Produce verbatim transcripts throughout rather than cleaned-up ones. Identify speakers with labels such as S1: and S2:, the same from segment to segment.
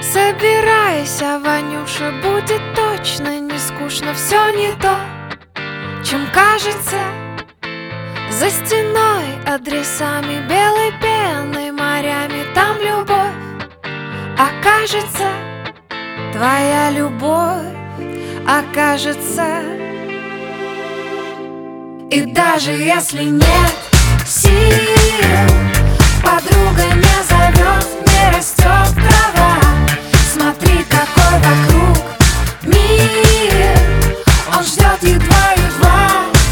S1: Собирайся, Ванюша, будет точно не скучно. Все не то, чем кажется. За стеной адресами, белой пеной, морями. Там любовь окажется, твоя любовь окажется. И даже если нет сил, подруга не зовет, не растет трава. Смотри, какой вокруг мир, он ждет едва-едва.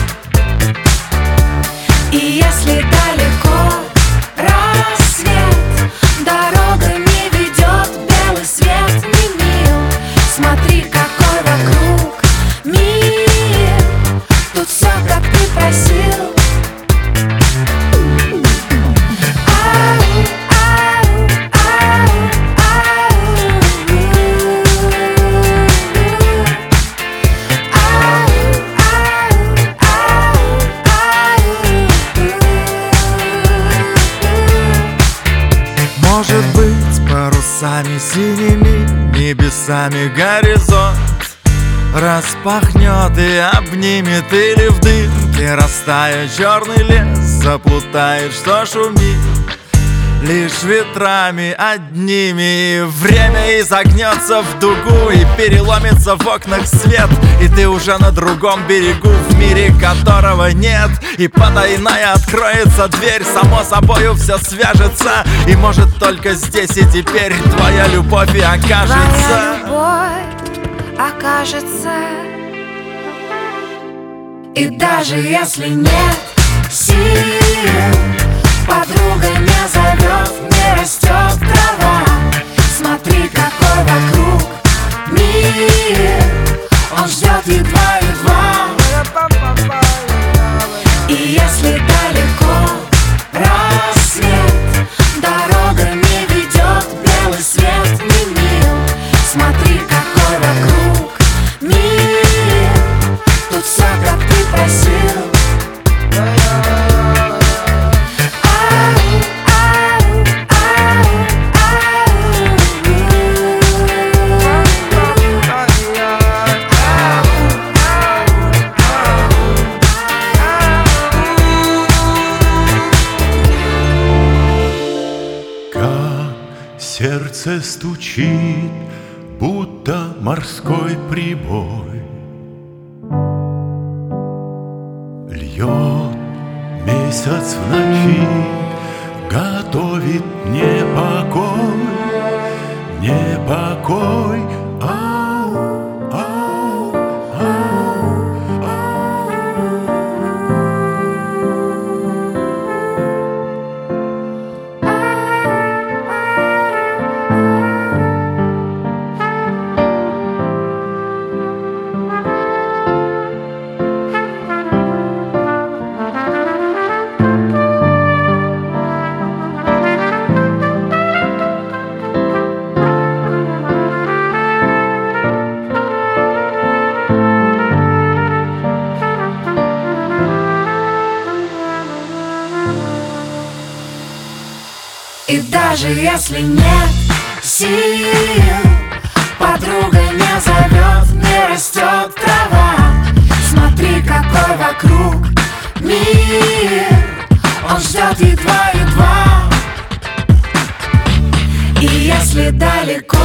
S1: И если далеко рассвет, дорога не ведет, белый свет не мил. Смотри, какой вокруг мир, тут все, как ты просил.
S2: Может быть, парусами синими, небесами горизонт распахнет и обнимет, или в дымке растает черный лес, заплутает, что шумит лишь ветрами одними. И время изогнется в дугу, и переломится в окнах свет, и ты уже на другом берегу, в мире которого нет. И потайная откроется дверь, само собою все свяжется, и может только здесь и теперь твоя любовь и окажется.
S1: Твоя любовь окажется. И даже если нет сил, подруга не зовет, не растет трава. Смотри, какой вокруг мир, он ждет едва-едва. И если далеко рассвет, дорога не ведет, белый свет не мил. Смотри, какой вокруг мир, тут все, как ты просил.
S3: Сердце стучит, будто морской прибой. Льет месяц в ночи, готовит непокой, непокой. Ау, ау, ау, ау.
S1: И даже если нет сил, подруга не зовет, не растет трава. Смотри, какой вокруг мир, он ждет едва-едва. И если далеко